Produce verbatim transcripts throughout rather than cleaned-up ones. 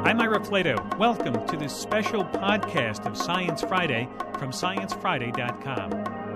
I'm Ira Plato. Welcome to this special podcast of Science Friday from science friday dot com.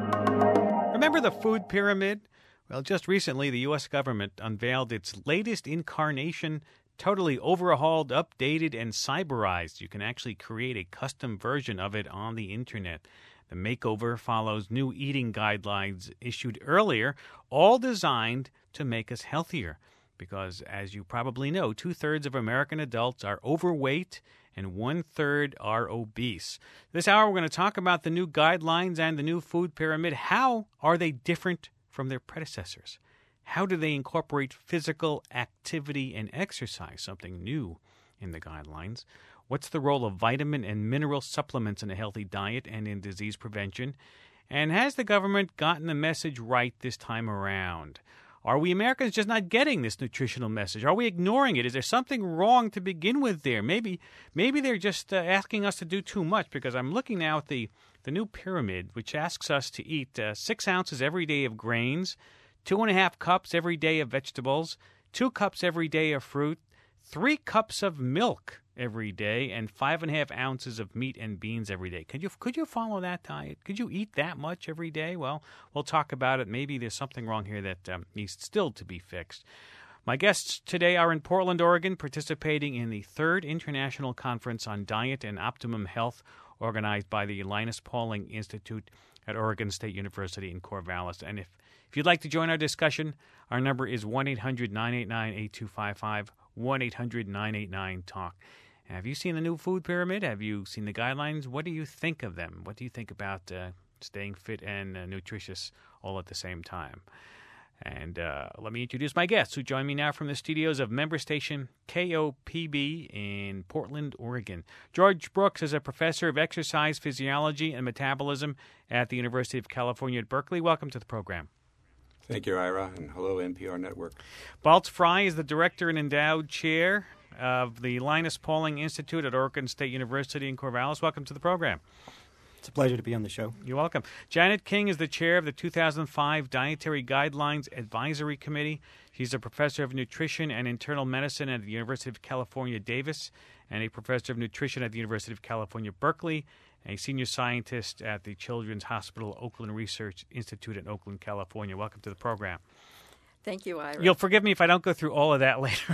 Remember the food pyramid? Well, just recently the U S government unveiled its latest incarnation, totally overhauled, updated, and cyberized. You can actually create a custom version of it on the internet. The makeover follows new eating guidelines issued earlier, all designed to make us healthier. Because, as you probably know, two-thirds of American adults are overweight and one-third are obese. This hour, we're going to talk about the new guidelines and the new food pyramid. How are they different from their predecessors? How do they incorporate physical activity and exercise, something new in the guidelines? What's the role of vitamin and mineral supplements in a healthy diet and in disease prevention? And has the government gotten the message right this time around? Are we Americans just not getting this nutritional message? Are we ignoring it? Is there something wrong to begin with there? Maybe maybe they're just uh, asking us to do too much, because I'm looking now at the, the new pyramid, which asks us to eat uh, six ounces every day of grains, two and a half cups every day of vegetables, two cups every day of fruit, three cups of milk every day, and five and a half ounces of meat and beans every day. Could you could you follow that diet? Could you eat that much every day? Well, we'll talk about it. Maybe there's something wrong here that um, needs still to be fixed. My guests today are in Portland, Oregon, participating in the third International Conference on Diet and Optimum Health, organized by the Linus Pauling Institute at Oregon State University in Corvallis. And if, if you'd like to join our discussion, our number is one eight hundred nine eight nine eight two five five, one eight hundred nine eight nine talk. Have you seen the new food pyramid? Have you seen the guidelines? What do you think of them? What do you think about uh, staying fit and uh, nutritious all at the same time? And uh, let me introduce my guests who join me now from the studios of member station K O P B in Portland, Oregon. George Brooks is a professor of exercise physiology and metabolism at the University of California at Berkeley. Welcome to the program. Thank you, Ira, and hello, N P R Network. Baltz Frey is the director and endowed chair of the Linus Pauling Institute at Oregon State University in Corvallis. Welcome to the program. It's a pleasure to be on the show. You're welcome. Janet King is the chair of the two thousand five Dietary Guidelines Advisory Committee. She's a professor of nutrition and internal medicine at the University of California, Davis, and a professor of nutrition at the University of California, Berkeley, and a senior scientist at the Children's Hospital Oakland Research Institute in Oakland, California. Welcome to the program. Thank you, Ira. You'll forgive me if I don't go through all of that later.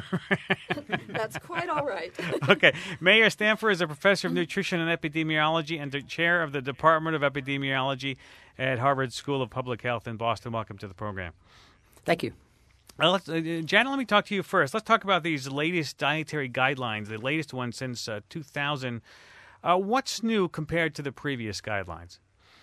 That's quite all right. Okay. Meir Stanford is a professor of nutrition and epidemiology and the chair of the Department of Epidemiology at Harvard School of Public Health in Boston. Welcome to the program. Thank you. Uh, let's, uh, Janet, let me talk to you first. Let's talk about these latest dietary guidelines, the latest one since uh, two thousand. Uh, what's new compared to the previous guidelines?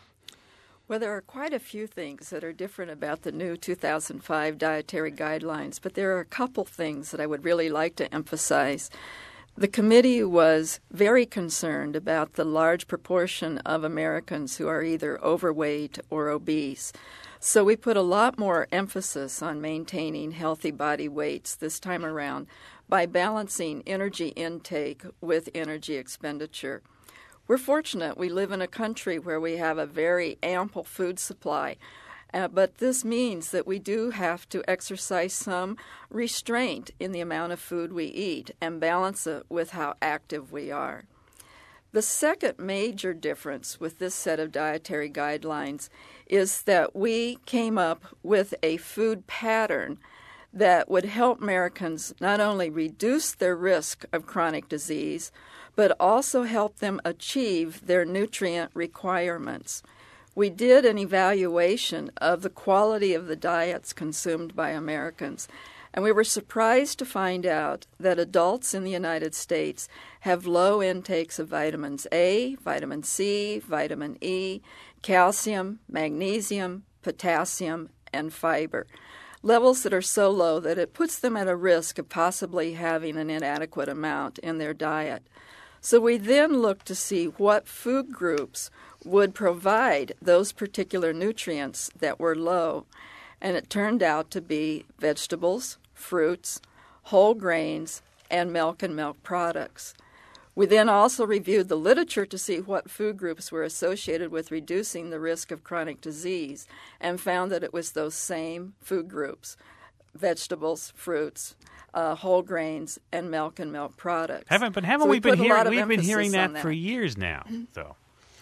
Well, there are quite a few things that are different about the new two thousand five dietary guidelines, but there are a couple things that I would really like to emphasize. The committee was very concerned about the large proportion of Americans who are either overweight or obese. So we put a lot more emphasis on maintaining healthy body weights this time around by balancing energy intake with energy expenditure. We're fortunate we live in a country where we have a very ample food supply, uh, but this means that we do have to exercise some restraint in the amount of food we eat and balance it with how active we are. The second major difference with this set of dietary guidelines is that we came up with a food pattern that would help Americans not only reduce their risk of chronic disease, but also help them achieve their nutrient requirements. We did an evaluation of the quality of the diets consumed by Americans, and we were surprised to find out that adults in the United States have low intakes of vitamins A, vitamin C, vitamin E, calcium, magnesium, potassium, and fiber. Levels that are so low that it puts them at a risk of possibly having an inadequate amount in their diet. So we then looked to see what food groups would provide those particular nutrients that were low, and it turned out to be vegetables, fruits, whole grains, and milk and milk products. We then also reviewed the literature to see what food groups were associated with reducing the risk of chronic disease and found that it was those same food groups: vegetables, fruits, uh, whole grains, and milk and milk products. Haven't, but haven't so we, we been put a lot hearing? of We've been hearing emphasis that, on for that. years now, though.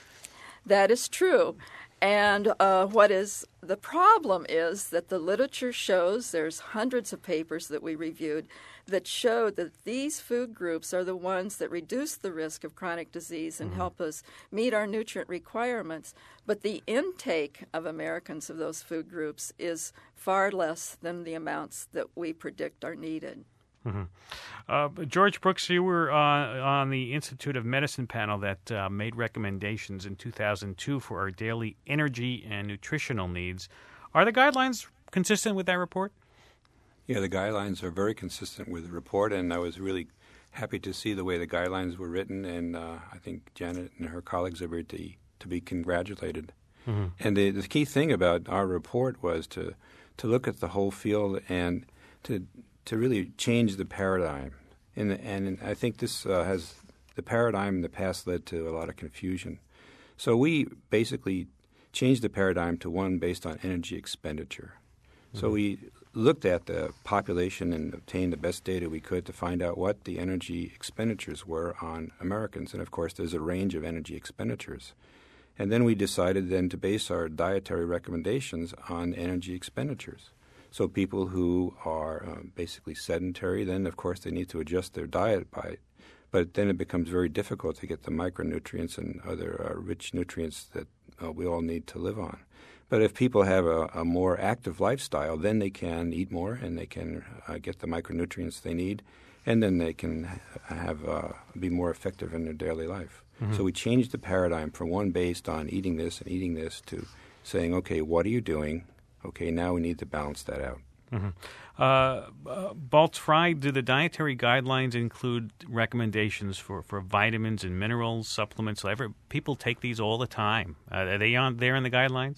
That is true. And uh, what is the problem is that the literature shows, there's hundreds of papers that we reviewed that show that these food groups are the ones that reduce the risk of chronic disease and mm-hmm. help us meet our nutrient requirements. But the intake of Americans of those food groups is far less than the amounts that we predict are needed. Mm-hmm. Uh, George Brooks, you were uh, on the Institute of Medicine panel that uh, made recommendations in two thousand two for our daily energy and nutritional needs. Are the guidelines consistent with that report? Yeah, the guidelines are very consistent with the report, and I was really happy to see the way the guidelines were written, and uh, I think Janet and her colleagues are very to, to be congratulated. Mm-hmm. And the, the key thing about our report was to, to look at the whole field and to to really change the paradigm. And, and I think this uh, has the paradigm in the past led to a lot of confusion. So we basically changed the paradigm to one based on energy expenditure. Mm-hmm. So we looked at the population and obtained the best data we could to find out what the energy expenditures were on Americans. And, of course, there's a range of energy expenditures. And then we decided then to base our dietary recommendations on energy expenditures. So people who are um, basically sedentary, then, of course, they need to adjust their diet by it. But then it becomes very difficult to get the micronutrients and other uh, rich nutrients that uh, we all need to live on. But if people have a, a more active lifestyle, then they can eat more and they can uh, get the micronutrients they need, and then they can have uh, be more effective in their daily life. Mm-hmm. So we changed the paradigm from one based on eating this and eating this to saying, okay, what are you doing? Okay, now we need to balance that out. Mm-hmm. Uh, uh, Baltz Fry, do the dietary guidelines include recommendations for, for vitamins and minerals, supplements? Ever, people take these all the time. Uh, are they on there in the guidelines?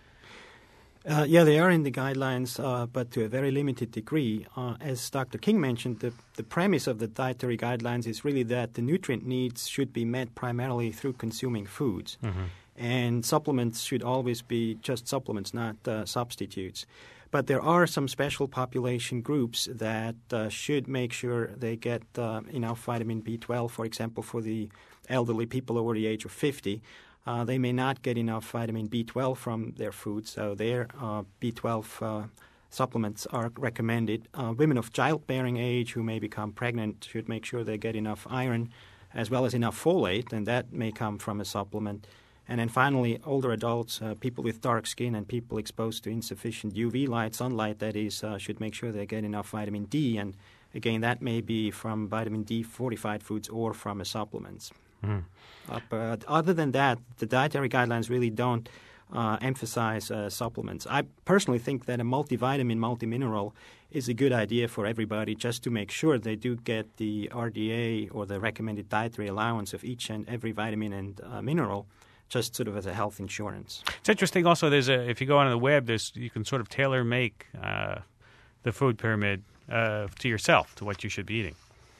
Uh, yeah, they are in the guidelines, uh, but to a very limited degree. Uh, as Doctor King mentioned, the, the premise of the dietary guidelines is really that the nutrient needs should be met primarily through consuming foods. Mm-hmm. And supplements should always be just supplements, not uh, substitutes. But there are some special population groups that uh, should make sure they get uh, enough vitamin B twelve, for example, for the elderly people over the age of fifty. Uh, they may not get enough vitamin B twelve from their food, so their uh, B twelve uh, supplements are recommended. Uh, women of childbearing age who may become pregnant should make sure they get enough iron as well as enough folate, and that may come from a supplement. And then finally, older adults, uh, people with dark skin and people exposed to insufficient U V light, sunlight that is, uh, should make sure they get enough vitamin D. And again, that may be from vitamin D fortified foods or from a supplements. Mm. Uh, but other than that, the dietary guidelines really don't uh, emphasize uh, supplements. I personally think that a multivitamin, multimineral is a good idea for everybody just to make sure they do get the R D A or the recommended dietary allowance of each and every vitamin and uh, mineral, just sort of as a health insurance. It's interesting also, there's a, if you go on the web, there's you can sort of tailor-make uh, the food pyramid uh, to yourself, to what you should be eating.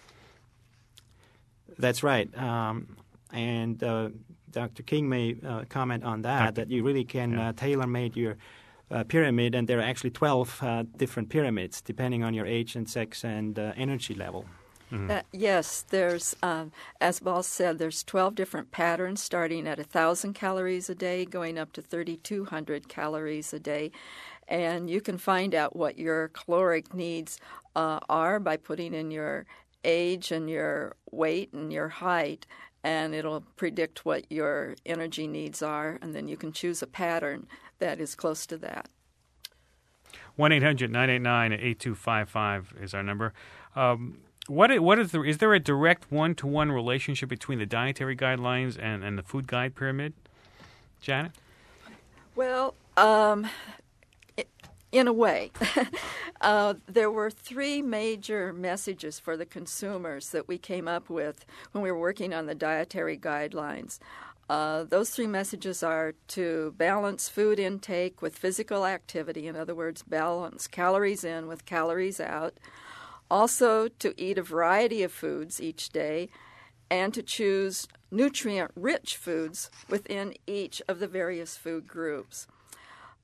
That's right. Um, and uh, Doctor King may uh, comment on that, that you really can yeah. uh, tailor-make your uh, pyramid, and there are actually twelve uh, different pyramids, depending on your age and sex and uh, energy level. Mm-hmm. Uh, yes, there's, um, as Baltz said, there's twelve different patterns starting at one thousand calories a day, going up to thirty-two hundred calories a day. And you can find out what your caloric needs uh, are by putting in your age and your weight and your height, and it'll predict what your energy needs are, and then you can choose a pattern that is close to that. one eight hundred nine eight nine eight two five five is our number. Um, What what is the is there a direct one to one relationship between the dietary guidelines and, and the food guide pyramid, Janet? Well, um, in a way, uh, there were three major messages for the consumers that we came up with when we were working on the dietary guidelines. Uh, those three messages are to balance food intake with physical activity. In other words, balance calories in with calories out. Also, to eat a variety of foods each day, and to choose nutrient-rich foods within each of the various food groups.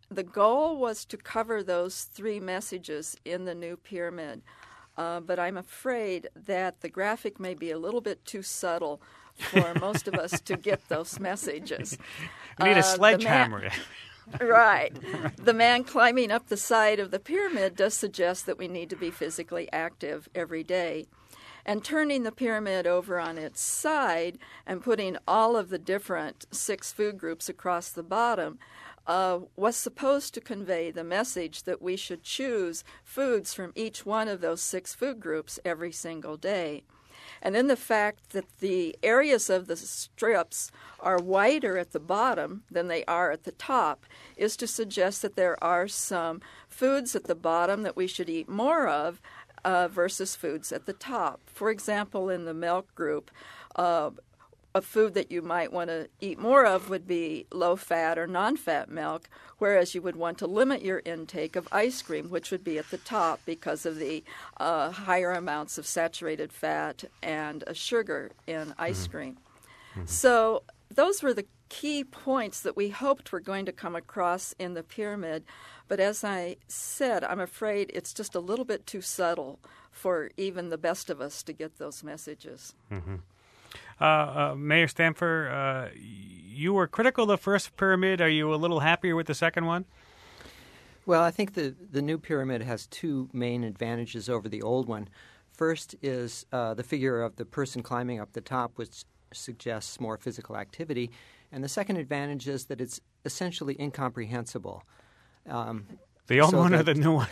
the goal was to cover those three messages in the new pyramid, uh, but I'm afraid that the graphic may be a little bit too subtle for most of us to get those messages. You need a Uh, the sledgehammer. man- Right. The man climbing up the side of the pyramid does suggest that we need to be physically active every day. And turning the pyramid over on its side and putting all of the different six food groups across the bottom uh, was supposed to convey the message that we should choose foods from each one of those six food groups every single day. And then the fact that the areas of the strips are wider at the bottom than they are at the top is to suggest that there are some foods at the bottom that we should eat more of uh, versus foods at the top. For example, in the milk group, uh, a food that you might want to eat more of would be low-fat or non-fat milk, whereas you would want to limit your intake of ice cream, which would be at the top because of the uh, higher amounts of saturated fat and uh, sugar in ice Mm-hmm. cream. Mm-hmm. So those were the key points that we hoped were going to come across in the pyramid. But as I said, I'm afraid it's just a little bit too subtle for even the best of us to get those messages. Mm-hmm. Uh, uh, Mayor Stamfer, uh, you were critical of the first pyramid. Are you a little happier with the second one? Well, I think the, the new pyramid has two main advantages over the old one. First is uh, the figure of the person climbing up the top, which suggests more physical activity. And the second advantage is that it's essentially incomprehensible. Um, the old so one that, or the new one?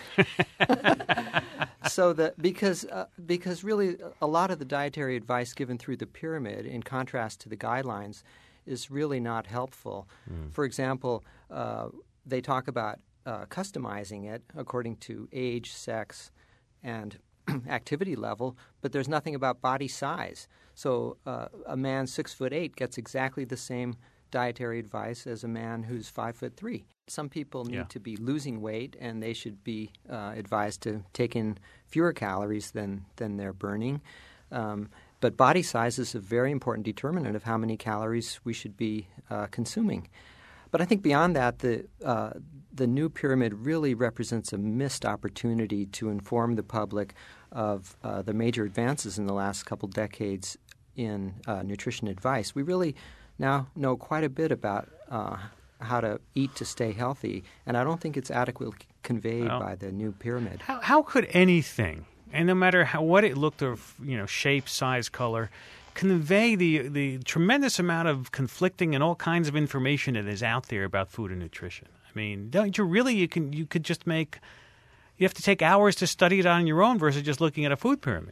So that because uh, because really a lot of the dietary advice given through the pyramid, in contrast to the guidelines, is really not helpful. Mm. For example, uh, they talk about uh, customizing it according to age, sex, and activity level, but there's nothing about body size. So uh, a man six foot eight gets exactly the same dietary advice as a man who's five foot three. Some people need yeah. to be losing weight, and they should be uh, advised to take in fewer calories than than they're burning. Um, but body size is a very important determinant of how many calories we should be uh, consuming. But I think beyond that, the uh, the new pyramid really represents a missed opportunity to inform the public of uh, the major advances in the last couple decades in uh, nutrition advice. We really now know quite a bit about uh, how to eat to stay healthy, and I don't think it's adequately conveyed well, by the new pyramid. How, how could anything, and no matter how, what it looked of, you know, shape, size, color, convey the the tremendous amount of conflicting and all kinds of information that is out there about food and nutrition? I mean, don't you really? You can you could just make. You have to take hours to study it on your own versus just looking at a food pyramid.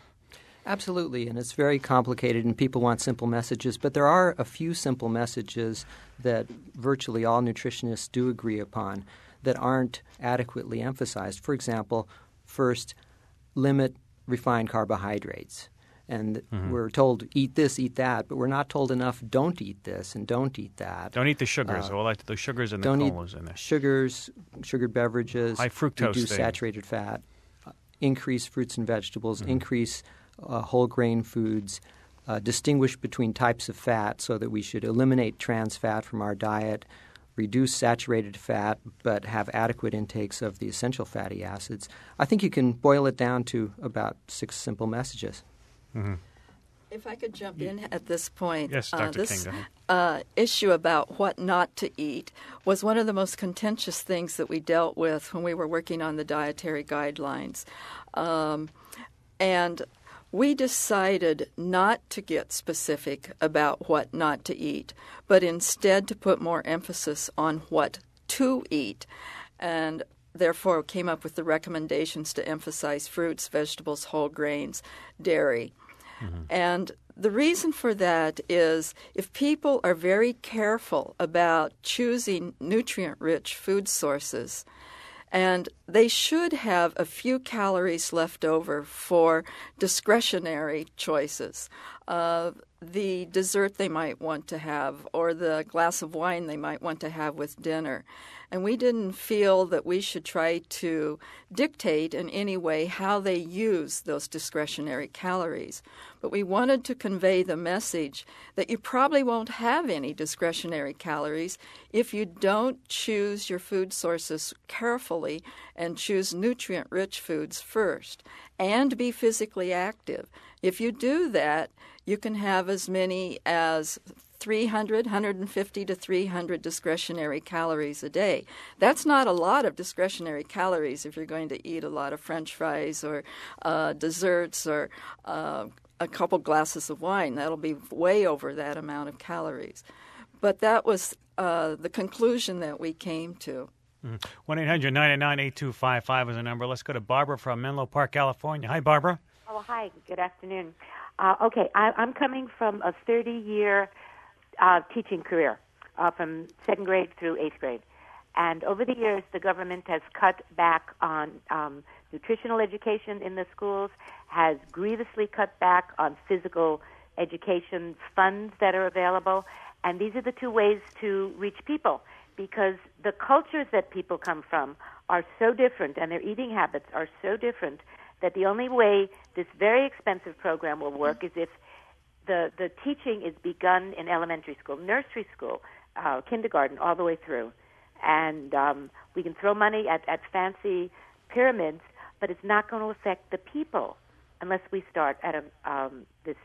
Absolutely, and it's very complicated, and people want simple messages. But there are a few simple messages that virtually all nutritionists do agree upon that aren't adequately emphasized. For example, first, limit refined carbohydrates. And mm-hmm. we're told, eat this, eat that, but we're not told enough, don't eat this and don't eat that. Don't eat the sugars. Uh, all like the sugars and the don't colas eat in there. Sugars, sugared beverages. High fructose reduce things. Saturated fat. Uh, increase fruits and vegetables. Mm-hmm. Increase uh, whole grain foods. Uh, distinguish between types of fat so that we should eliminate trans fat from our diet. Reduce saturated fat, but have adequate intakes of the essential fatty acids. I think you can boil it down to about six simple messages. Mm-hmm. If I could jump in at this point. Yes, Doctor Uh, this King, go ahead. Uh, issue about what not to eat was one of the most contentious things that we dealt with when we were working on the dietary guidelines. Um, and we decided not to get specific about what not to eat, but instead to put more emphasis on what to eat. And therefore came up with the recommendations to emphasize fruits, vegetables, whole grains, dairy. Mm-hmm. And the reason for that is if people are very careful about choosing nutrient-rich food sources, and they should have a few calories left over for discretionary choices. uh, the dessert they might want to have or the glass of wine they might want to have with dinner. And we didn't feel that we should try to dictate in any way how they use those discretionary calories. But we wanted to convey the message that you probably won't have any discretionary calories if you don't choose your food sources carefully and choose nutrient-rich foods first and be physically active. If you do that, you can have as many as three hundred, one hundred fifty to three hundred discretionary calories a day. That's not a lot of discretionary calories if you're going to eat a lot of French fries or uh, desserts or uh, a couple glasses of wine. That'll be way over that amount of calories. But that was uh, the conclusion that we came to. one eight hundred nine nine eight two five five is the number. Let's go to Barbara from Menlo Park, California. Hi, Barbara. Oh, hi. Good afternoon. Uh, okay, I, I'm coming from a thirty-year uh, teaching career, uh, from second grade through eighth grade. And over the years, the government has cut back on um, nutritional education in the schools, has grievously cut back on physical education funds that are available. And these are the two ways to reach people, because the cultures that people come from are so different and their eating habits are so different that the only way this very expensive program will work is if the, the teaching is begun in elementary school, nursery school, uh, kindergarten, all the way through. And um, we can throw money at, at fancy pyramids, but it's not going to affect the people unless we start at a, um, this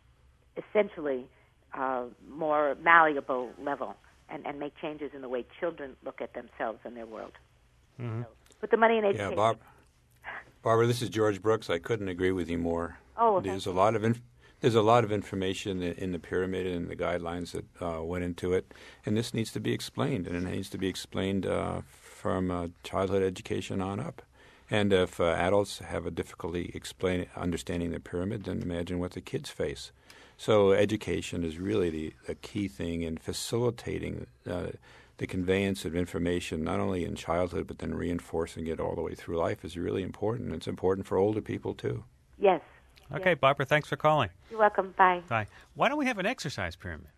essentially uh, more malleable level and, and make changes in the way children look at themselves and their world. Mm-hmm. So put the money in education. Yeah, Bob. Barbara, this is George Brooks. I couldn't agree with you more. Oh, okay. There's a lot of inf- there's a lot of information in the pyramid and the guidelines that uh, went into it, and this needs to be explained, and it needs to be explained uh, from uh, childhood education on up. And if uh, adults have a difficulty explain understanding the pyramid, then imagine what the kids face. So education is really the, the key thing in facilitating uh, the conveyance of information, not only in childhood, but then reinforcing it all the way through life is really important. It's important for older people, too. Yes. Okay, yes. Barbara, thanks for calling. You're welcome. Bye. Bye. Why don't we have an exercise pyramid?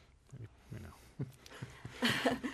You know.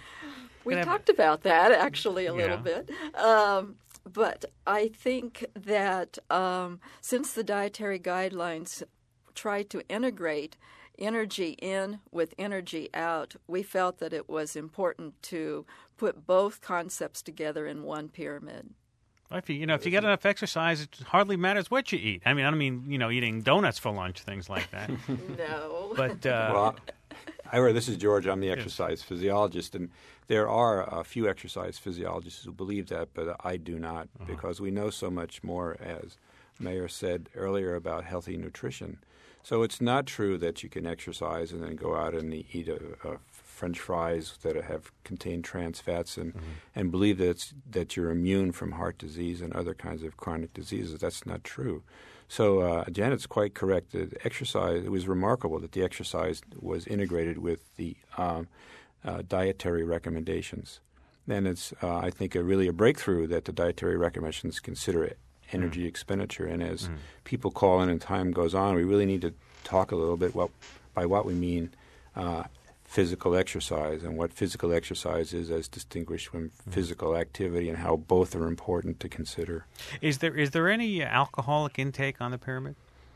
We Can I- talked about that, actually, a little Yeah. bit. Um, but I think that um, since the dietary guidelines try to integrate energy in with energy out, we felt that it was important to put both concepts together in one pyramid. Well, if you, you know, if you get enough exercise, it hardly matters what you eat. I mean, I don't mean, you know, eating donuts for lunch, things like that. No. But uh, Well, Ira, this is George. I'm the exercise physiologist, and there are a few exercise physiologists who believe that, but I do not, uh-huh. because we know so much more, as Mayor said earlier, about healthy nutrition. So it's not true that you can exercise and then go out and eat a, a French fries that have contain trans fats and, mm-hmm. and believe that it's, that you're immune from heart disease and other kinds of chronic diseases. That's not true. So uh, Janet's quite correct. That exercise, it was remarkable that the exercise was integrated with the um, uh, dietary recommendations. And it's, uh, I think, a really a breakthrough that the dietary recommendations consider it energy mm. expenditure. And as mm. people call in and time goes on, we really need to talk a little bit what, by what we mean uh, physical exercise and what physical exercise is as distinguished from mm. physical activity and how both are important to consider. Is there is there any alcoholic intake on the pyramid?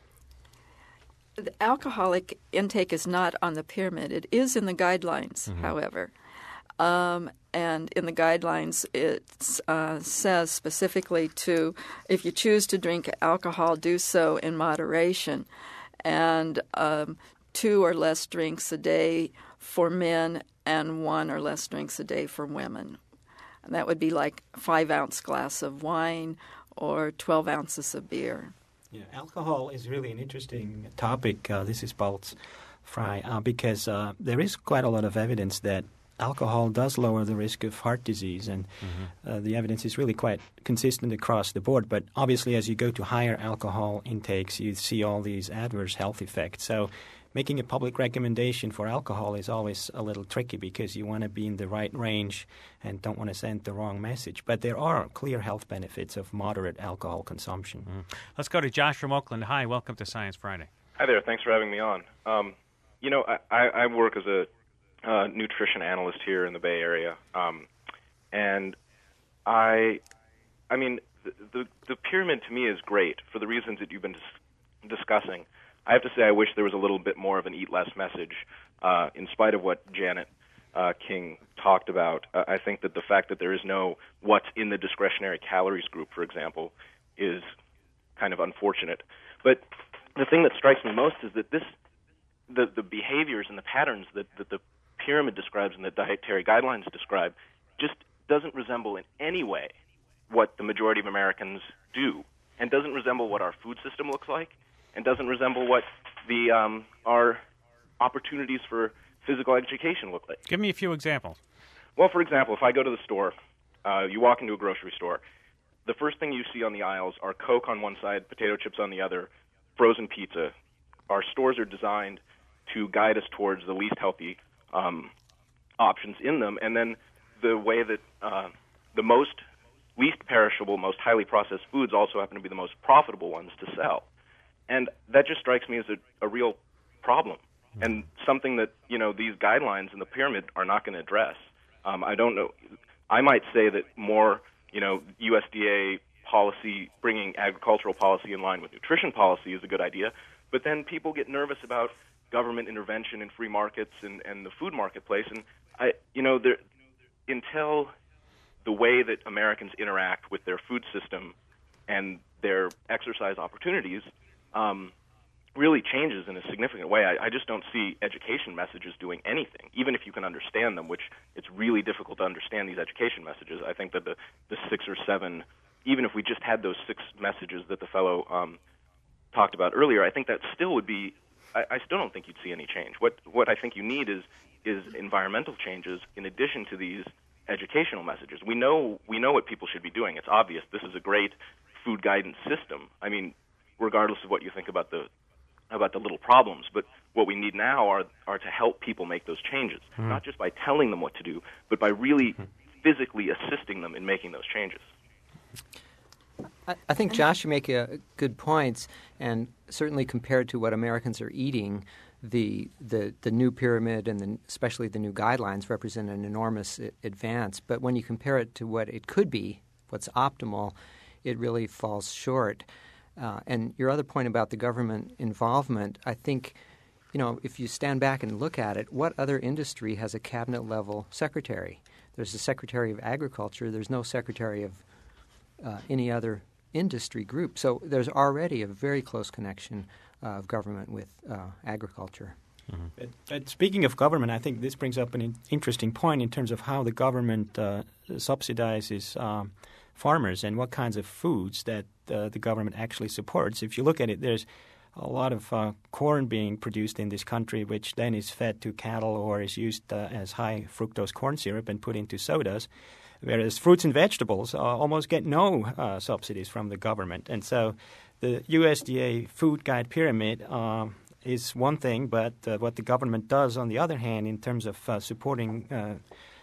The alcoholic intake is not on the pyramid. It is in the guidelines, mm-hmm. however. Um, and in the guidelines, it uh, says specifically to, if you choose to drink alcohol, do so in moderation. And um, two or less drinks a day for men and one or less drinks a day for women. And that would be like a five-ounce glass of wine or twelve ounces of beer. Yeah, alcohol is really an interesting topic. Uh, this is Baltz Fry, uh, because uh, there is quite a lot of evidence that alcohol does lower the risk of heart disease, and mm-hmm. uh, the evidence is really quite consistent across the board. But obviously, as you go to higher alcohol intakes, you see all these adverse health effects. So making a public recommendation for alcohol is always a little tricky because you want to be in the right range and don't want to send the wrong message. But there are clear health benefits of moderate alcohol consumption. Mm-hmm. Let's go to Josh from Oakland. Hi, welcome to Science Friday. Hi there. Thanks for having me on. Um, you know, I, I work as a uh, nutrition analyst here in the Bay Area, um, and I, I mean, the, the the pyramid to me is great for the reasons that you've been dis- discussing. I have to say, I wish there was a little bit more of an eat less message, uh, in spite of what Janet uh, King talked about. Uh, I think that the fact that there is no what's in the discretionary calories group, for example, is kind of unfortunate. But the thing that strikes me most is that this, the, the behaviors and the patterns that, that the pyramid describes and the dietary guidelines describe just doesn't resemble in any way what the majority of Americans do, and doesn't resemble what our food system looks like, and doesn't resemble what the um, our opportunities for physical education look like. Give me a few examples. Well, for example, if I go to the store, uh, you walk into a grocery store, the first thing you see on the aisles are Coke on one side, potato chips on the other, frozen pizza. Our stores are designed to guide us towards the least healthy um, options in them, and then the way that uh, the most least perishable, most highly processed foods also happen to be the most profitable ones to sell. And that just strikes me as a, a real problem, and something that, you know, these guidelines in the pyramid are not going to address. Um, I don't know. I might say that more, you know, U S D A policy, bringing agricultural policy in line with nutrition policy is a good idea, but then people get nervous about government intervention in free markets and, and the food marketplace. And, I, you know, there, until the way that Americans interact with their food system and their exercise opportunities um, really changes in a significant way, I, I just don't see education messages doing anything, even if you can understand them, which it's really difficult to understand these education messages. I think that the, the six or seven, even if we just had those six messages that the fellow um, talked about earlier, I think that still would be, I, I still don't think you'd see any change. What what I think you need is is environmental changes in addition to these educational messages. We know we know what people should be doing. It's obvious. This is a great food guidance system. I mean, regardless of what you think about the about the little problems, but what we need now are are to help people make those changes, mm. not just by telling them what to do, but by really mm. physically assisting them in making those changes. I, I think, Josh, you make a good points, and certainly compared to what Americans are eating, the the, the new pyramid and the, especially the new guidelines represent an enormous advance. But when you compare it to what it could be, what's optimal, it really falls short. Uh, and your other point about the government involvement, I think, you know, if you stand back and look at it, what other industry has a cabinet-level secretary? There's a Secretary of Agriculture. There's no Secretary of uh, any other industry group. So there's already a very close connection uh, of government with uh, agriculture. Mm-hmm. But, but speaking of government, I think this brings up an in- interesting point in terms of how the government uh, subsidizes um, farmers and what kinds of foods that uh, the government actually supports. If you look at it, there's a lot of uh, corn being produced in this country, which then is fed to cattle or is used uh, as high fructose corn syrup and put into sodas, whereas fruits and vegetables uh, almost get no uh, subsidies from the government. And so the U S D A food guide pyramid uh, is one thing, but uh, what the government does, on the other hand, in terms of uh, supporting uh,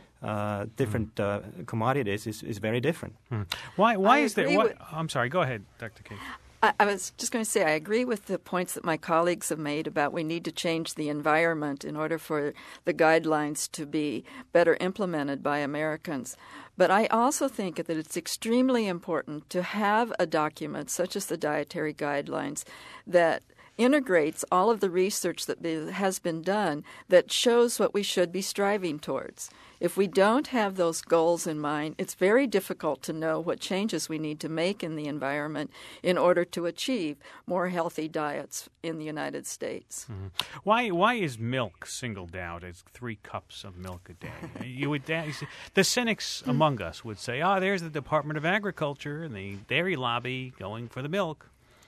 uh, different mm. uh, commodities is, is very different. Mm. Why, why I is there with, – I'm sorry. Go ahead, Doctor King. I, I was just going to say I agree with the points that my colleagues have made about we need to change the environment in order for the guidelines to be better implemented by Americans. But I also think that it's extremely important to have a document such as the dietary guidelines that integrates all of the research that be, has been done that shows what we should be striving towards. If we don't have those goals in mind, it's very difficult to know what changes we need to make in the environment in order to achieve more healthy diets in the United States. Mm-hmm. Why why is milk singled out as three cups of milk a day? you would the cynics among us would say, "Oh, there's the Department of Agriculture and the dairy lobby going for the milk."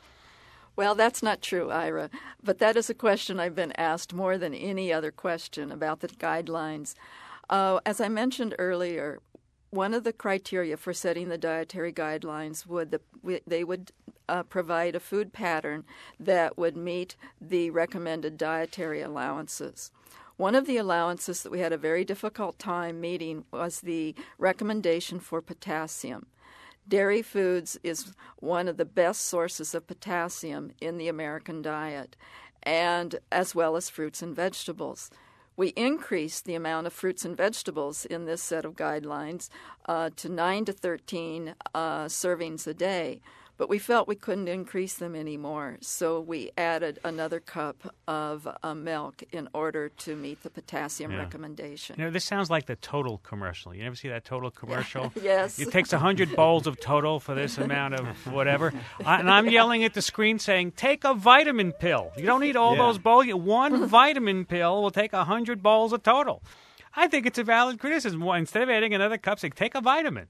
Well, that's not true, Ira, but that is a question I've been asked more than any other question about the guidelines. Uh, as I mentioned earlier, one of the criteria for setting the dietary guidelines would the, they would uh, provide a food pattern that would meet the recommended dietary allowances. One of the allowances that we had a very difficult time meeting was the recommendation for potassium. Dairy foods is one of the best sources of potassium in the American diet, and as well as fruits and vegetables. We increased the amount of fruits and vegetables in this set of guidelines uh, to nine to thirteen uh, servings a day. But we felt we couldn't increase them anymore, so we added another cup of uh, milk in order to meet the potassium yeah. recommendation. You know, this sounds like the Total commercial. You ever see that Total commercial? Yes. It takes one hundred bowls of Total for this amount of whatever. I, and I'm yelling at the screen saying, take a vitamin pill. You don't need all Yeah. those bowls. One vitamin pill will take one hundred bowls of Total. I think it's a valid criticism. Well, instead of adding another cup, say, take a vitamin.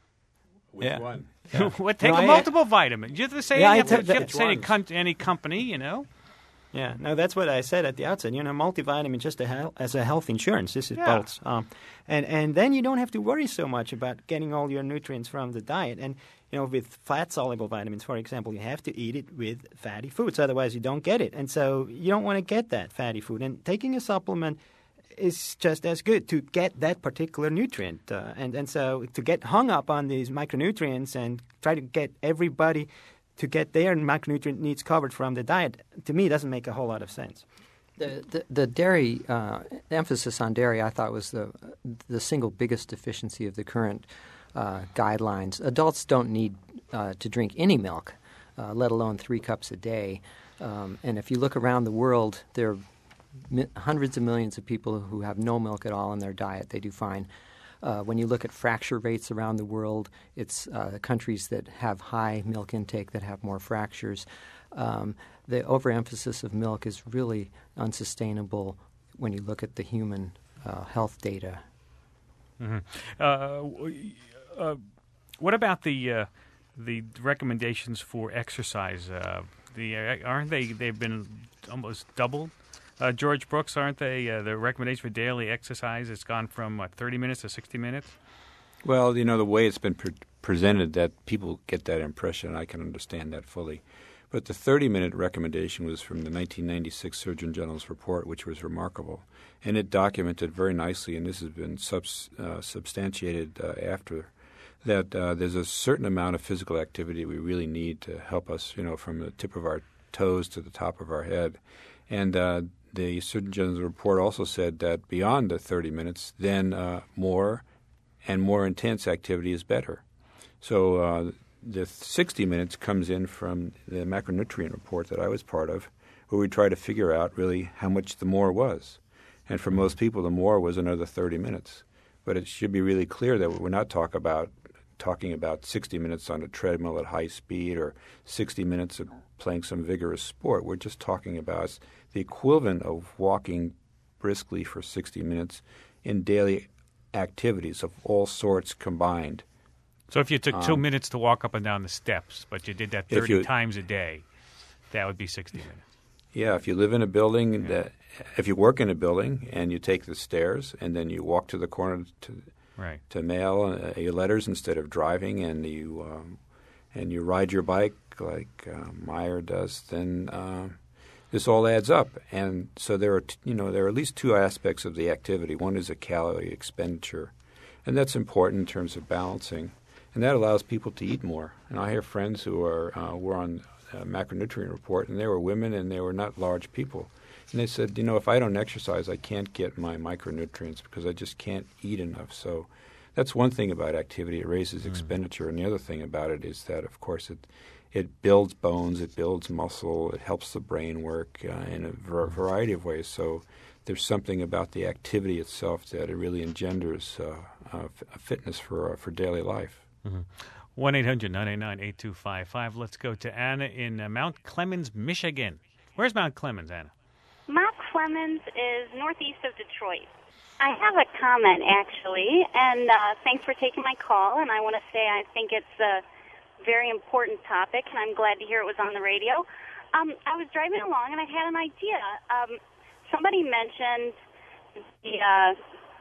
Which Yeah. one? Well, take No, a I- multiple vitamin. You have to say, Yeah, you I have to, ta- you have to which say any, ones? com- any company, you know. Yeah, no, that's what I said at the outset. You know, multivitamin just a hel- as a health insurance. This is Yeah. bolts, um, and and then you don't have to worry so much about getting all your nutrients from the diet. And you know, with fat soluble vitamins, for example, you have to eat it with fatty foods, otherwise you don't get it. And so you don't want to get that fatty food. And taking a supplement is just as good to get that particular nutrient. Uh, and and so to get hung up on these micronutrients and try to get everybody to get their micronutrient needs covered from the diet, to me, doesn't make a whole lot of sense. The, the, the dairy, uh, the emphasis on dairy, I thought was the the single biggest deficiency of the current uh, guidelines. Adults don't need uh, to drink any milk, uh, let alone three cups a day. Um, and if you look around the world, there are mi- hundreds of millions of people who have no milk at all in their diet. They do fine. Uh, when you look at fracture rates around the world, it's uh, the countries that have high milk intake that have more fractures. Um, the overemphasis of milk is really unsustainable when you look at the human uh, health data. Mm-hmm. Uh, w- uh, what about the uh, the recommendations for exercise? Uh, the uh, aren't they? They've been almost doubled. Uh, George Brooks, aren't they? Uh, the recommendation for daily exercise has gone from what, thirty minutes to sixty minutes. Well, you know, the way it's been pre- presented, that people get that impression. I can understand that fully. But the thirty-minute recommendation was from the nineteen ninety-six Surgeon General's report, which was remarkable. And it documented very nicely, and this has been subs- uh, substantiated uh, after, that uh, there's a certain amount of physical activity we really need to help us, you know, from the tip of our toes to the top of our head. And uh, the Surgeon General's report also said that beyond the thirty minutes, then uh, more and more intense activity is better. So uh, the sixty minutes comes in from the macronutrient report that I was part of, where we try to figure out really how much the more was. And for most people, the more was another thirty minutes. But it should be really clear that we're not talk about, talking about sixty minutes on a treadmill at high speed or sixty minutes of playing some vigorous sport. We're just talking about the equivalent of walking briskly for sixty minutes in daily activities of all sorts combined. So if you took two Um, minutes to walk up and down the steps, but you did that If thirty you- times a day, that would be sixty minutes. Yeah, if you live in a building, that, if you work in a building and you take the stairs and then you walk to the corner to Right. to mail uh, your letters instead of driving, and you um, and you ride your bike like uh, Meyer does, then uh, this all adds up. And so there are, t- you know, there are at least two aspects of the activity. One is a calorie expenditure, and that's important in terms of balancing, and that allows people to eat more. And I have friends who are uh, were on a macronutrient report, and they were women, and they were not large people. And they said, you know, if I don't exercise, I can't get my micronutrients because I just can't eat enough. So that's one thing about activity. It raises Mm. expenditure. And the other thing about it is that, of course, it it builds bones, it builds muscle, it helps the brain work uh, in a ver- variety of ways. So there's something about the activity itself that it really engenders uh, uh, f- a fitness for, uh, for daily life. one eight hundred nine eight nine eight two five five. Let's go to Anna in uh, Mount Clemens, Michigan. Where's Mount Clemens, Anna? Mount Clemens is northeast of Detroit. I have a comment, actually, and uh, thanks for taking my call. And I want to say I think it's a very important topic, and I'm glad to hear it was on the radio. Um, I was driving along, and I had an idea. Um, somebody mentioned the uh,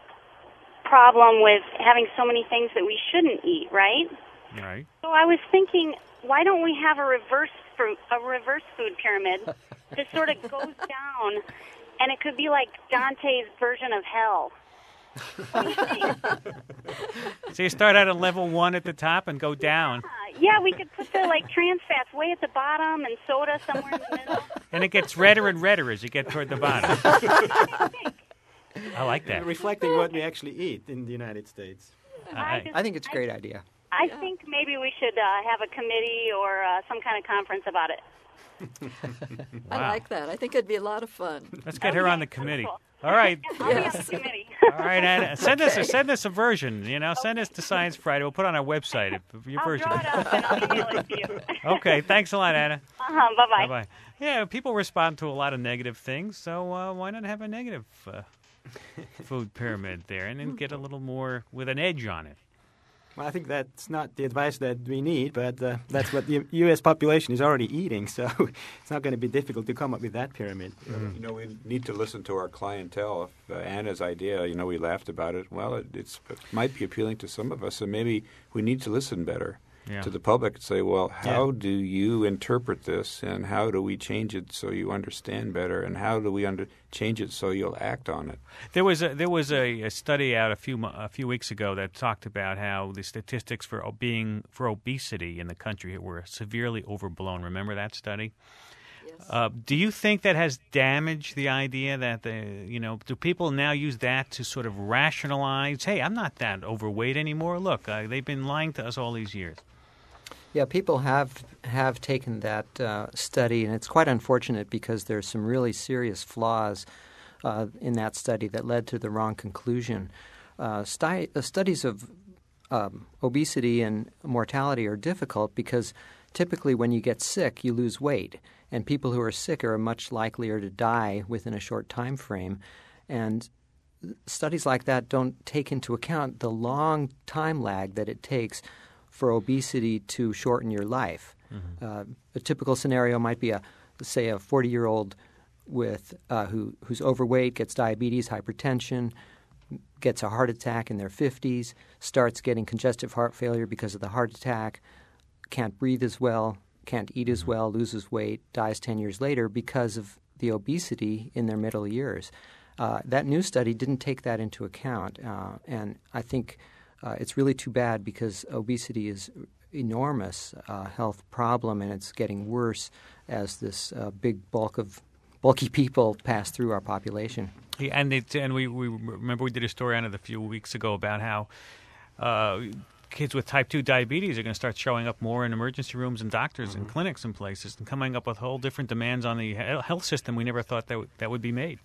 problem with having so many things that we shouldn't eat, right? Right. So I was thinking, why don't we have a reverse fruit, a reverse food pyramid that sort of goes down, and it could be like Dante's version of hell. What do you think? So you start out at level one at the top and go down. Uh, yeah, we could put the like trans fats way at the bottom and soda somewhere in the middle. And it gets redder and redder as you get toward the bottom. What do you think? I like that. Reflecting what we actually eat in the United States. I, just, I think it's a great idea. I think maybe we should uh, have a committee or uh, some kind of conference about it. I Wow. like that. I think it'd be a lot of fun. Let's get her Okay, on the committee. wonderful. All right. I'll be on Yes. the committee. All right, Anna. Send us a, send us a version. You know, send us to Science Friday. We'll put it on our website if your I'll version. draw it up and I'll email it to you. Okay. Thanks a lot, Anna. Uh-huh, bye-bye. Bye bye. Yeah, people respond to a lot of negative things, so uh, why not have a negative uh, food pyramid there and then get a little more with an edge on it? Well, I think that's not the advice that we need, but uh, that's what the U S population is already eating, so it's not going to be difficult to come up with that pyramid. You know, we need to listen to our clientele. If uh, Anna's idea, you know, we laughed about it. Well, it, it's, it might be appealing to some of us, and maybe we need to listen better Yeah. to the public and say, well, how Yeah. do you interpret this, and how do we change it so you understand better, and how do we under- change it so you'll act on it? There was a, there was a, a study out a few mo- a few weeks ago that talked about how the statistics for o- being for obesity in the country were severely overblown. Remember that study? Yes. Uh, do you think that has damaged the idea that the you know do people now use that to sort of rationalize? Hey, I'm not that overweight anymore. Look, uh, they've been lying to us all these years. Yeah, people have have taken that uh, study, and it's quite unfortunate because there's some really serious flaws uh, in that study that led to the wrong conclusion. Uh, sti- uh, studies of um, obesity and mortality are difficult because typically when you get sick, you lose weight, and people who are sick are much likelier to die within a short time frame. And studies like that don't take into account the long time lag that it takes for obesity to shorten your life. Mm-hmm. Uh, a typical scenario might be a, say, a forty-year-old with uh, who who's overweight, gets diabetes, hypertension, gets a heart attack in their fifties, starts getting congestive heart failure because of the heart attack, can't breathe as well, can't eat as well, loses weight, dies ten years later because of the obesity in their middle years. Uh, that new study didn't take that into account, uh, and I think Uh, it's really too bad because obesity is enormous uh, health problem, and it's getting worse as this uh, big bulk of bulky people pass through our population. Yeah, and it, and we, we remember we did a story on it a few weeks ago about how uh, kids with type two diabetes are going to start showing up more in emergency rooms and doctors Mm-hmm. and clinics and places, and coming up with whole different demands on the he- health system we never thought that w- that would be made.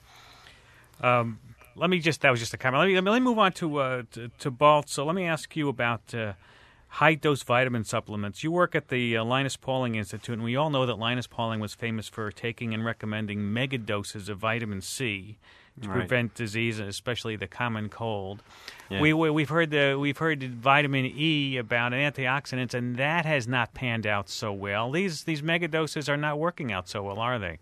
Um, let me just that was just a comment. Let me, let me move on to uh, to, to Balt. So let me ask you about uh, high dose vitamin supplements. You work at the uh, Linus Pauling Institute, and we all know that Linus Pauling was famous for taking and recommending mega doses of vitamin C to Right. prevent disease, especially the common cold. Yeah. We, we we've heard the we've heard vitamin E about antioxidants, and that has not panned out so well. These these mega doses are not working out so well, are they?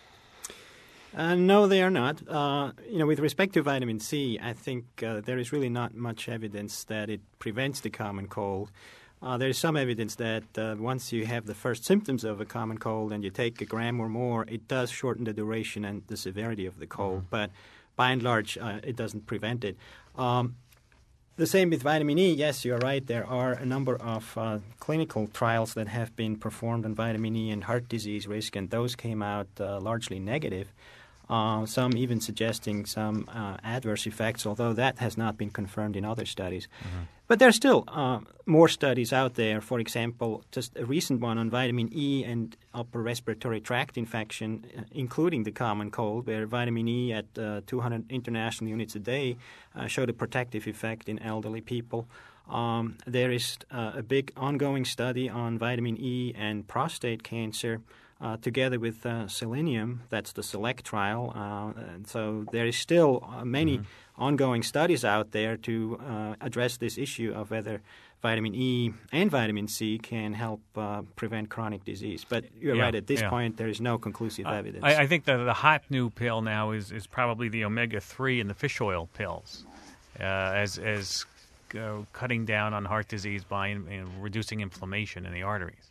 Uh, no, they are not. Uh, you know, with respect to vitamin C, I think uh, there is really not much evidence that it prevents the common cold. Uh, there is some evidence that uh, once you have the first symptoms of a common cold and you take a gram or more, it does shorten the duration and the severity of the cold. Mm-hmm. But by and large, uh, it doesn't prevent it. Um, the same with vitamin E. Yes, you're right. There are a number of uh, clinical trials that have been performed on vitamin E and heart disease risk, and those came out uh, largely negative. Uh, some even suggesting some uh, adverse effects, although that has not been confirmed in other studies. Mm-hmm. But there are still uh, more studies out there. For example, just a recent one on vitamin E and upper respiratory tract infection, uh, including the common cold, where vitamin E at uh, two hundred international units a day uh, showed a protective effect in elderly people. Um, there is uh, a big ongoing study on vitamin E and prostate cancer, Uh, together with uh, selenium. That's the SELECT trial. Uh, and so there is still uh, many mm-hmm. ongoing studies out there to uh, address this issue of whether vitamin E and vitamin C can help uh, prevent chronic disease. But you're yeah, right, at this yeah. point there is no conclusive uh, evidence. I, I think the, the hot new pill now is, is probably the omega three and the fish oil pills uh, as, as uh, cutting down on heart disease by in, in reducing inflammation in the arteries.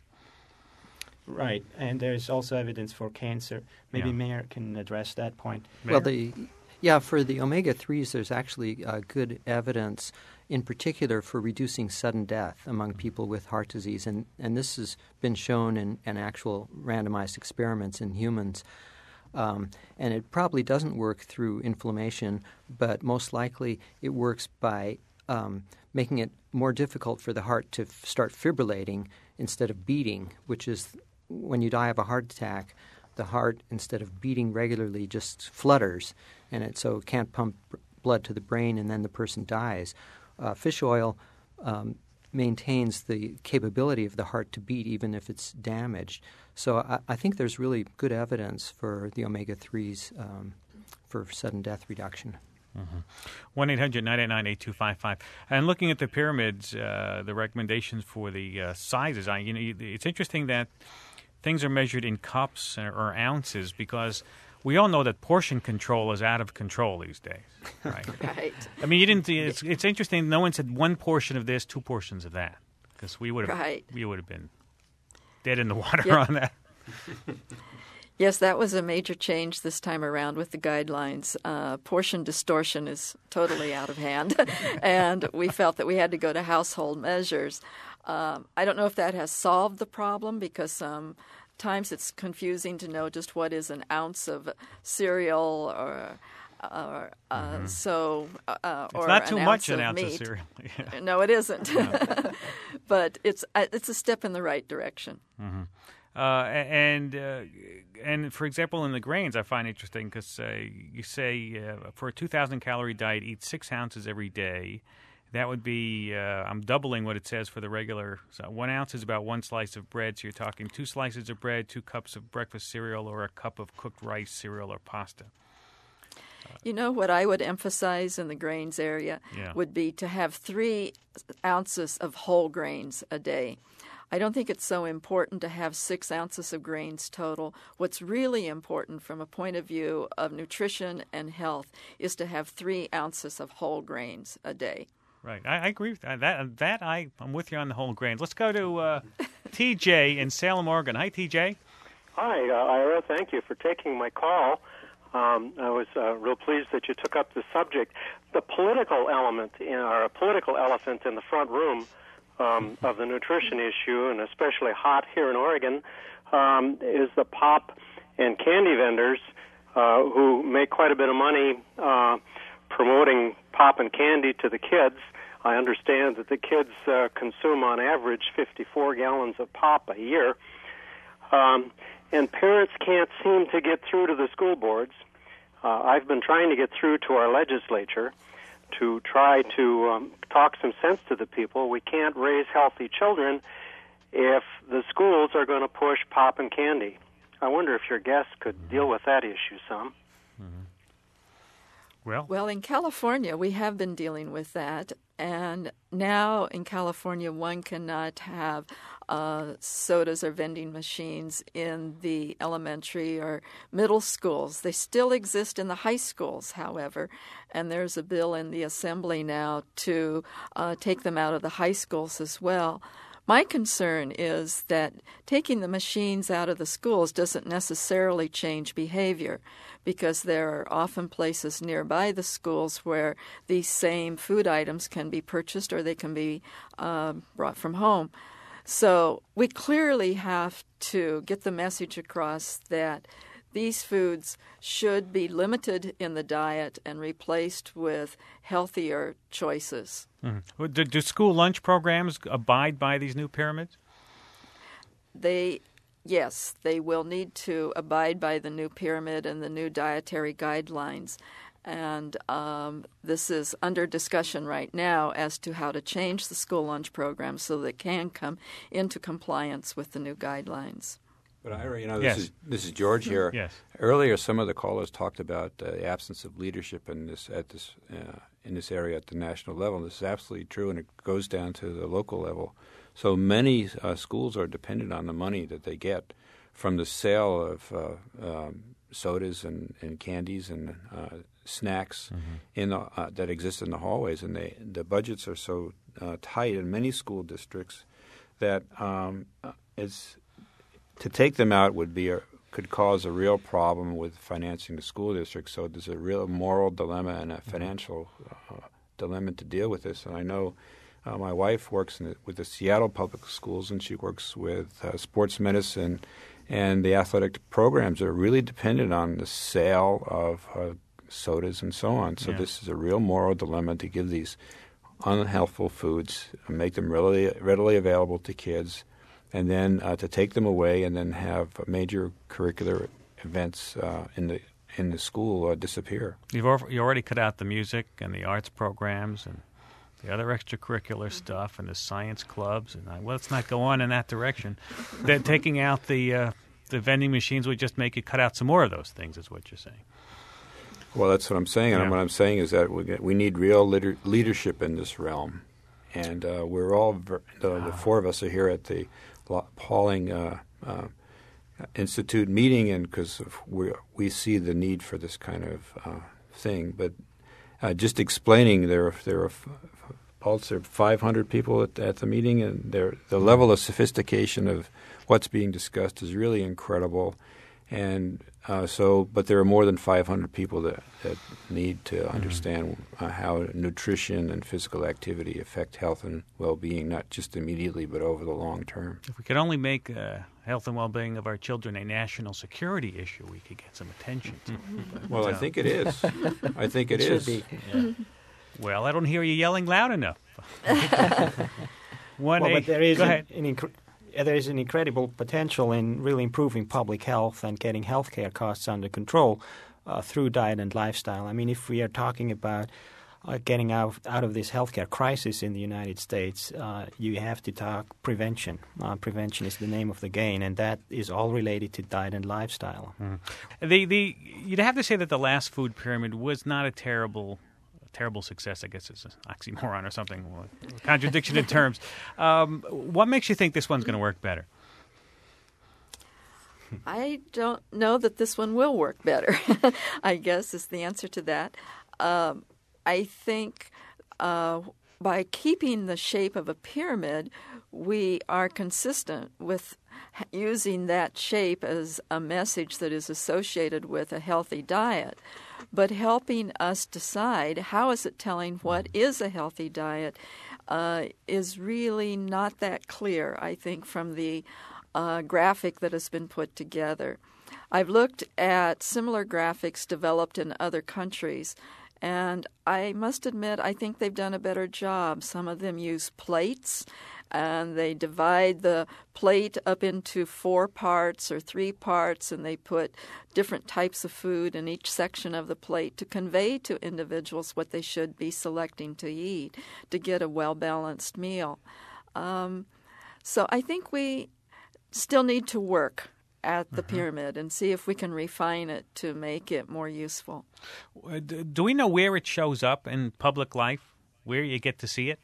Right, and there's also evidence for cancer. Maybe Yeah. Mayer can address that point. Well, the Yeah, for the omega threes, there's actually uh, good evidence, in particular for reducing sudden death among people with heart disease. And, and this has been shown in, in actual randomized experiments in humans. Um, and it probably doesn't work through inflammation, but most likely it works by um, making it more difficult for the heart to f- start fibrillating instead of beating, which is when you die of a heart attack, the heart, instead of beating regularly, just flutters, and it so it can't pump blood to the brain, and then the person dies. Uh, fish oil um, maintains the capability of the heart to beat even if it's damaged. So I, I think there's really good evidence for the omega threes um, for sudden death reduction. one eight hundred nine eight nine eight two five five. And looking at the pyramids, uh, the recommendations for the uh, sizes, I, you know, it's interesting that things are measured in cups or, or ounces because we all know that portion control is out of control these days, right? Right. I mean, you didn't. It's, it's interesting. No one said one portion of this, two portions of that, because we would have Right. we would have been dead in the water Yeah. on that. Yes, that was a major change this time around with the guidelines. Uh, portion distortion is totally out of hand, and we felt that we had to go to household measures. Um, I don't know if that has solved the problem because sometimes it's confusing to know just what is an ounce of cereal or uh, uh, mm-hmm. so uh, it's or not too an much ounce an of ounce meat. of cereal. Yeah. No, it isn't. No. But it's uh, it's a step in the right direction. Mm-hmm. Uh, and uh, and for example, in the grains, I find interesting because uh, you say uh, for a two thousand calorie diet, eat six ounces every day. That would be uh, I'm doubling what it says for the regular. So one ounce is about one slice of bread. So you're talking two slices of bread, two cups of breakfast cereal, or a cup of cooked rice, cereal, or pasta. You know, what I would emphasize in the grains area Yeah. would be to have three ounces of whole grains a day. I don't think it's so important to have six ounces of grains total. What's really important from a point of view of nutrition and health is to have three ounces of whole grains a day. Right, I, I agree with that. That, that I, I'm with you on the whole grains. Let's go to uh, T J in Salem, Oregon. Hi, T J. Hi, uh, Ira. Thank you for taking my call. Um, I was uh, real pleased that you took up the subject. The political element, in, or a political elephant in the front room um, of the nutrition issue, and especially hot here in Oregon, um, is the pop and candy vendors uh, who make quite a bit of money uh, promoting pop and candy to the kids. I understand that the kids uh, consume on average fifty-four gallons of pop a year. Um, and parents can't seem to get through to the school boards. Uh, I've been trying to get through to our legislature to try to um, talk some sense to the people. We can't raise healthy children if the schools are going to push pop and candy. I wonder if your guests could deal with that issue some. Mm-hmm. Well, Well, in California, we have been dealing with that. And now in California, one cannot have uh, sodas or vending machines in the elementary or middle schools. They still exist in the high schools, however, and there's a bill in the assembly now to uh, take them out of the high schools as well. My concern is that taking the machines out of the schools doesn't necessarily change behavior, because there are often places nearby the schools where these same food items can be purchased or they can be uh, brought from home. So we clearly have to get the message across that these foods should be limited in the diet and replaced with healthier choices. mm-hmm. do, do school lunch programs abide by these new pyramids? They Yes, they will need to abide by the new pyramid and the new dietary guidelines. And um, this is under discussion right now as to how to change the school lunch program so that it can come into compliance with the new guidelines. But Ira, you know, this Yes. is this is George here. Yes. Earlier, some of the callers talked about uh, the absence of leadership in this at this uh, in this area at the national level. This is absolutely true, and it goes down to the local level. So many uh, schools are dependent on the money that they get from the sale of uh, um, sodas and, and candies and uh, snacks mm-hmm. in the, uh, that exist in the hallways, and they, the budgets are so uh, tight in many school districts that um, it's to take them out would be a could cause a real problem with financing the school district. So there's a real moral dilemma and a financial uh, dilemma to deal with this. And I know uh, my wife works in the, with the Seattle Public Schools, and she works with uh, sports medicine, and the athletic programs are really dependent on the sale of uh, sodas and so on. So yeah. This is a real moral dilemma to give these unhealthful foods, make them readily, readily available to kids, and then uh, to take them away and then have major curricular events uh, in the in the school uh, disappear. You've al- you already cut out the music and the arts programs and the other extracurricular stuff and the science clubs, and I, well, let's not go on in that direction. That taking out the uh, the vending machines would just make you cut out some more of those things, is what you're saying. Well, that's what I'm saying, and yeah. what I'm saying is that we, get, we need real leader, leadership in this realm, and uh, we're all ver- the, the four of us are here at the Pauling uh, uh, Institute meeting, and because we we see the need for this kind of uh, thing, but uh, just explaining there there are also five hundred people at, at the meeting, and there the level of sophistication of what's being discussed is really incredible. And uh, so, but there are more than five hundred people that, that need to understand uh, how nutrition and physical activity affect health and well-being, not just immediately, but over the long term. If we could only make uh, health and well-being of our children a national security issue, we could get some attention. But, well, uh, I think it is. I think it, it is. Should be. Yeah. Well, I don't hear you yelling loud enough. One well, a- but there is Go an, ahead. an inc- there is an incredible potential in really improving public health and getting healthcare costs under control uh, through diet and lifestyle. I mean, if we are talking about uh, getting out out of this healthcare crisis in the United States, uh, you have to talk prevention. Uh, prevention is the name of the game, and that is all related to diet and lifestyle. Mm. The the you'd have to say that the last food pyramid was not a terrible. Terrible success, I guess it's an oxymoron or something, a contradiction in terms. Um, what makes you think this one's going to work better? I don't know that this one will work better, I guess is the answer to that. Um, I think uh, by keeping the shape of a pyramid, we are consistent with using that shape as a message that is associated with a healthy diet, but helping us decide how is it telling what is a healthy diet uh, is really not that clear, I think, from the uh, graphic that has been put together. I've looked at similar graphics developed in other countries, and I must admit I think they've done a better job. Some of them use plates, and they divide the plate up into four parts or three parts, and they put different types of food in each section of the plate to convey to individuals what they should be selecting to eat to get a well-balanced meal. Um, so I think we still need to work at the mm-hmm. pyramid and see if we can refine it to make it more useful. Do we know where it shows up in public life, where you get to see it?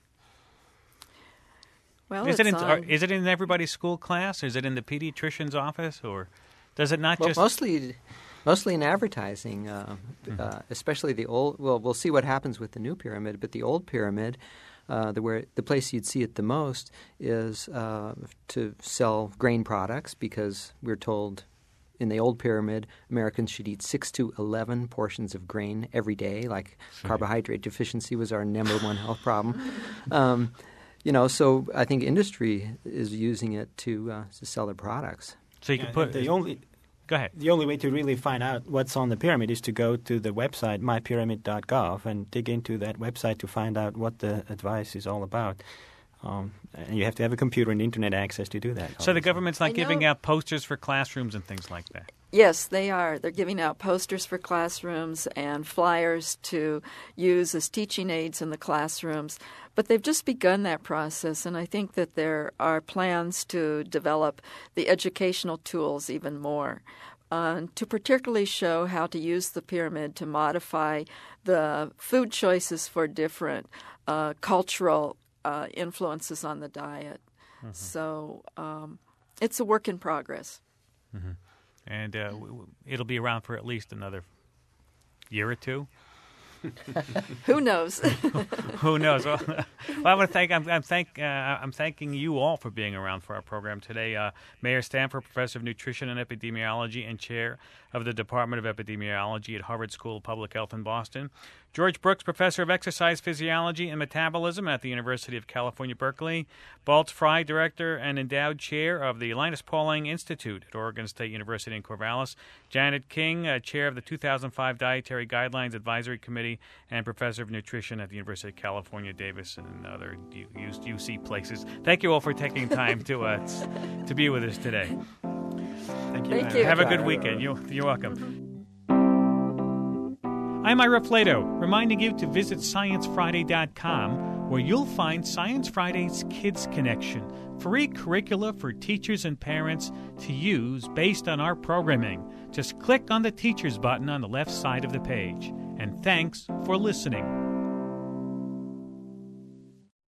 Well, is it in on... is it in everybody's school class? Is it in the pediatrician's office, or does it not well, just mostly mostly in advertising, uh, mm-hmm. uh, especially the old. Well, we'll see what happens with the new pyramid, but the old pyramid, uh, the where the place you'd see it the most is uh, to sell grain products, because we're told in the old pyramid Americans should eat six to eleven portions of grain every day. Like sure. Carbohydrate deficiency was our number one health problem. Um, You know, so I think industry is using it to uh, to sell their products. So you can and put the only. Go ahead. The only way to really find out what's on the pyramid is to go to the website my pyramid dot gov and dig into that website to find out what the advice is all about. Um, and you have to have a computer and internet access to do that. So obviously. the government's not I giving know. out posters for classrooms and things like that? Yes, they are. They're giving out posters for classrooms and flyers to use as teaching aids in the classrooms. But they've just begun that process, and I think that there are plans to develop the educational tools even more, uh, to particularly show how to use the pyramid to modify the food choices for different uh, cultural uh, influences on the diet. Mm-hmm. So um, it's a work in progress. Mm-hmm. And uh, w- w- it'll be around for at least another year or two? Who knows? Who knows? Well, well, I want to thank. I'm, I'm thank. Uh, I'm thanking you all for being around for our program today. Uh, Mayor Stanford, Professor of Nutrition and Epidemiology and Chair of the Department of Epidemiology at Harvard School of Public Health in Boston. George Brooks, Professor of Exercise Physiology and Metabolism at the University of California, Berkeley. Baltz Frey, Director and Endowed Chair of the Linus Pauling Institute at Oregon State University in Corvallis. Janet King, uh, Chair of the two thousand five Dietary Guidelines Advisory Committee and Professor of Nutrition at the University of California, Davis, and other U C places. Thank you all for taking time to uh, to be with us today. Thank you. Thank you. Have a good weekend. You're, you're welcome. I'm Ira Flato, reminding you to visit science friday dot com, where you'll find Science Friday's Kids Connection, free curricula for teachers and parents to use based on our programming. Just click on the Teachers button on the left side of the page. And thanks for listening.